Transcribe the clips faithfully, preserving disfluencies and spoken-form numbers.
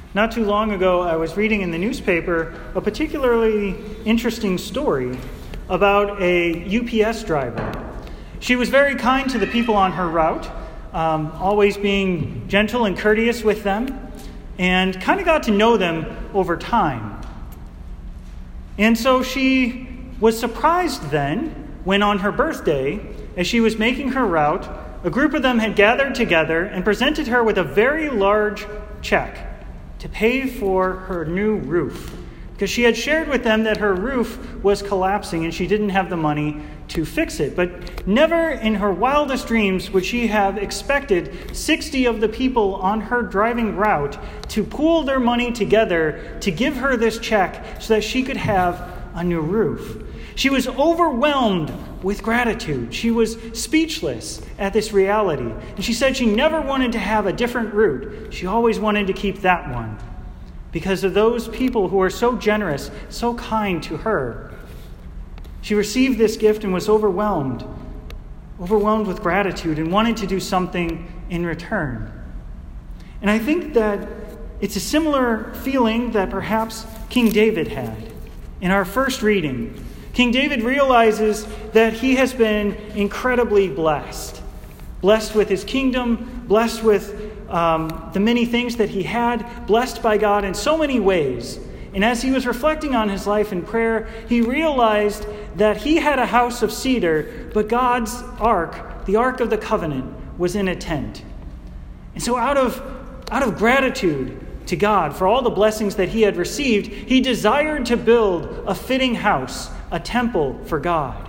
Not too long ago, I was reading in the newspaper a particularly interesting story about a U P S driver. She was very kind to the people on her route, um, always being gentle and courteous with them, and kind of got to know them over time. And so she was surprised then when on her birthday, as she was making her route, a group of them had gathered together and presented her with a very large check to pay for her new roof, because she had shared with them that her roof was collapsing and she didn't have the money to fix it. But never in her wildest dreams would she have expected sixty of the people on her driving route to pool their money together to give her this check so that she could have a new roof. She was overwhelmed with gratitude. She was speechless at this reality. And she said she never wanted to have a different route. She always wanted to keep that one because of those people who are so generous, so kind to her. She received this gift and was overwhelmed, overwhelmed with gratitude and wanted to do something in return. And I think that it's a similar feeling that perhaps King David had in our first reading. King David realizes that he has been incredibly blessed. Blessed with his kingdom, blessed with um, the many things that he had, blessed by God in so many ways. And as he was reflecting on his life in prayer, he realized that he had a house of cedar, but God's ark, the Ark of the Covenant, was in a tent. And so out of, out of gratitude to God for all the blessings that he had received, he desired to build a fitting house, a temple for God.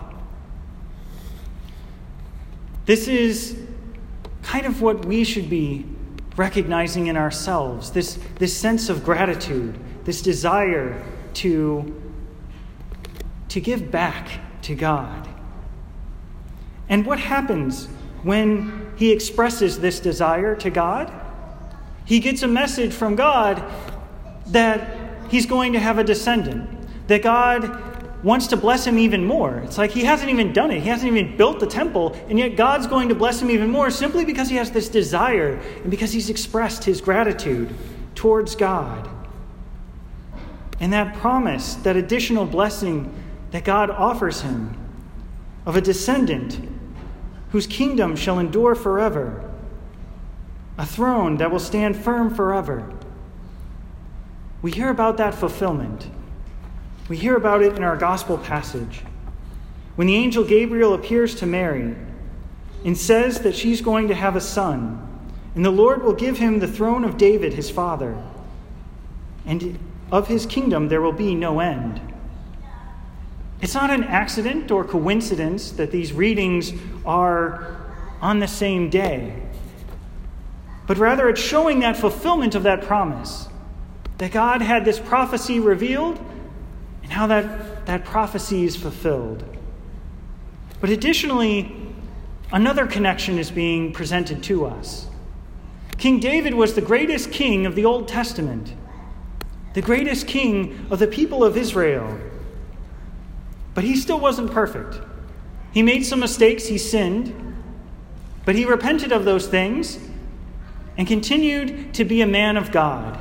This is kind of what we should be recognizing in ourselves, this, this sense of gratitude, this desire to, to give back to God. And what happens when he expresses this desire to God? He gets a message from God that he's going to have a descendant, that God wants to bless him even more. It's like he hasn't even done it. He hasn't even built the temple, and yet God's going to bless him even more simply because he has this desire and because he's expressed his gratitude towards God. And that promise, that additional blessing that God offers him of a descendant whose kingdom shall endure forever, a throne that will stand firm forever. We hear about that fulfillment. We hear about it in our gospel passage when the angel Gabriel appears to Mary and says that she's going to have a son, and the Lord will give him the throne of David, his father, and of his kingdom there will be no end. It's not an accident or coincidence that these readings are on the same day, but rather it's showing that fulfillment of that promise, that God had this prophecy revealed and how that, that prophecy is fulfilled. But additionally, another connection is being presented to us. King David was the greatest king of the Old Testament, the greatest king of the people of Israel. But he still wasn't perfect. He made some mistakes, he sinned, but he repented of those things and continued to be a man of God.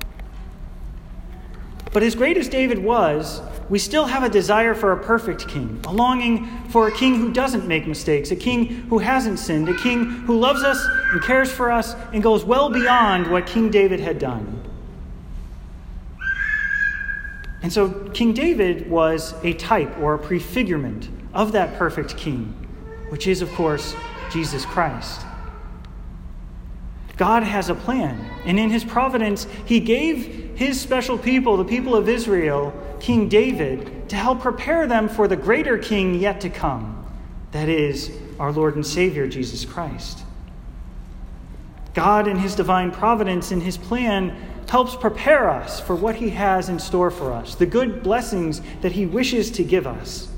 But as great as David was, we still have a desire for a perfect king, a longing for a king who doesn't make mistakes, a king who hasn't sinned, a king who loves us and cares for us and goes well beyond what King David had done. And so King David was a type or a prefigurement of that perfect king, which is, of course, Jesus Christ. God has a plan, and in his providence, he gave his special people, the people of Israel, King David, to help prepare them for the greater king yet to come, that is, our Lord and Savior, Jesus Christ. God, in his divine providence, in his plan, helps prepare us for what he has in store for us, the good blessings that he wishes to give us.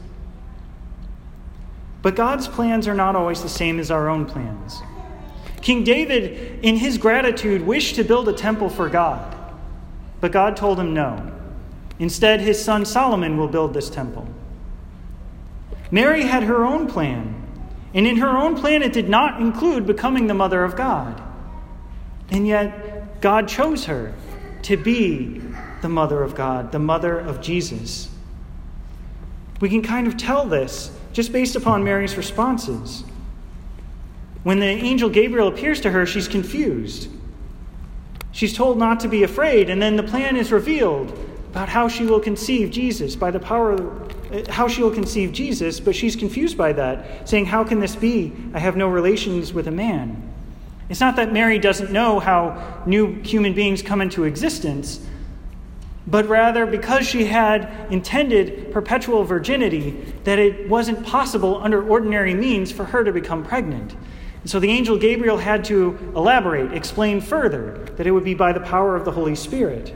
But God's plans are not always the same as our own plans. King David, in his gratitude, wished to build a temple for God, but God told him no. Instead, his son Solomon will build this temple. Mary had her own plan, and in her own plan it did not include becoming the mother of God. And yet, God chose her to be the mother of God, the mother of Jesus. We can kind of tell this just based upon Mary's responses. When the angel Gabriel appears to her, she's confused. She's told not to be afraid, and then the plan is revealed about how she will conceive Jesus by the power of, how she will conceive Jesus, but she's confused by that, saying, "How can this be? I have no relations with a man." It's not that Mary doesn't know how new human beings come into existence, but rather because she had intended perpetual virginity, that it wasn't possible under ordinary means for her to become pregnant. And so the angel Gabriel had to elaborate, explain further, that it would be by the power of the Holy Spirit.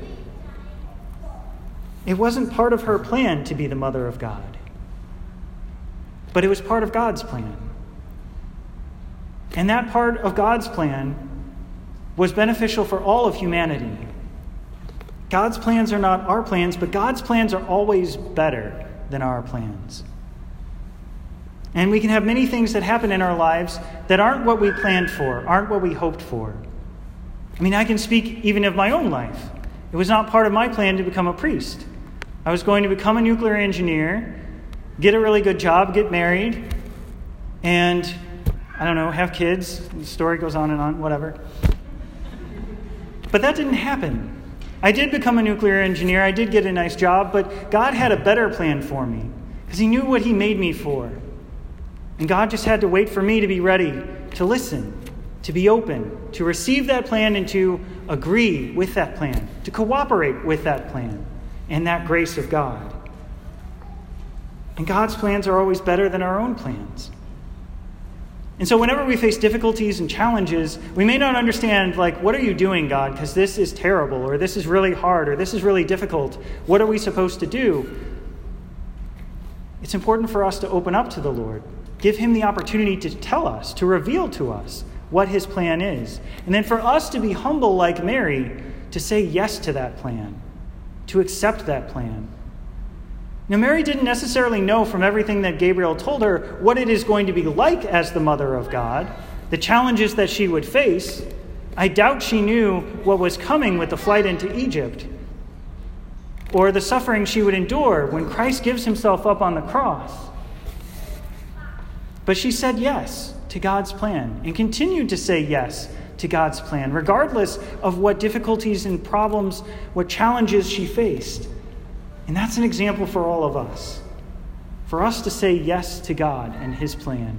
It wasn't part of her plan to be the mother of God, but it was part of God's plan. And that part of God's plan was beneficial for all of humanity. God's plans are not our plans, but God's plans are always better than our plans. And we can have many things that happen in our lives that aren't what we planned for, aren't what we hoped for. I mean, I can speak even of my own life. It was not part of my plan to become a priest. I was going to become a nuclear engineer, get a really good job, get married, and, I don't know, have kids. The story goes on and on, whatever. But that didn't happen. I did become a nuclear engineer. I did get a nice job, but God had a better plan for me because he knew what he made me for. And God just had to wait for me to be ready to listen, to be open, to receive that plan and to agree with that plan, to cooperate with that plan and that grace of God. And God's plans are always better than our own plans. And so whenever we face difficulties and challenges, we may not understand, like, what are you doing, God? Because this is terrible, or this is really hard, or this is really difficult. What are we supposed to do? It's important for us to open up to the Lord. Give him the opportunity to tell us, to reveal to us what his plan is. And then for us to be humble like Mary, to say yes to that plan, to accept that plan. Now, Mary didn't necessarily know from everything that Gabriel told her what it is going to be like as the mother of God, the challenges that she would face. I doubt she knew what was coming with the flight into Egypt, or the suffering she would endure when Christ gives himself up on the cross. But she said yes to God's plan and continued to say yes to God's plan, regardless of what difficulties and problems, what challenges she faced. And that's an example for all of us, for us to say yes to God and his plan.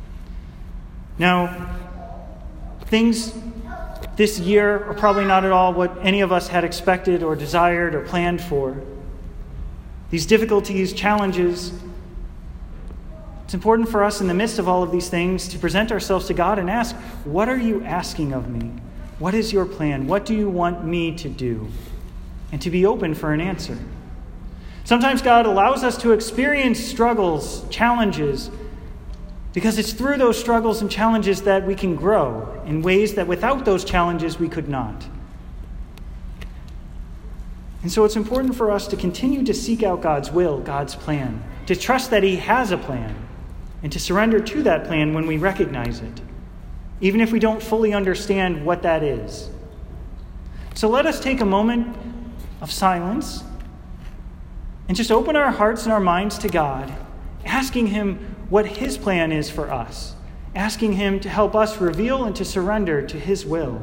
Now, things this year are probably not at all what any of us had expected or desired or planned for. These difficulties, challenges, it's important for us in the midst of all of these things to present ourselves to God and ask, what are you asking of me? What is your plan? What do you want me to do? And to be open for an answer. Sometimes God allows us to experience struggles, challenges, because it's through those struggles and challenges that we can grow in ways that without those challenges we could not. And so it's important for us to continue to seek out God's will, God's plan, to trust that he has a plan, and to surrender to that plan when we recognize it, even if we don't fully understand what that is. So let us take a moment of silence and just open our hearts and our minds to God, asking him what his plan is for us, asking him to help us reveal and to surrender to his will.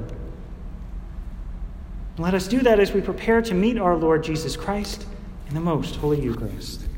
Let us do that as we prepare to meet our Lord Jesus Christ in the most holy Eucharist.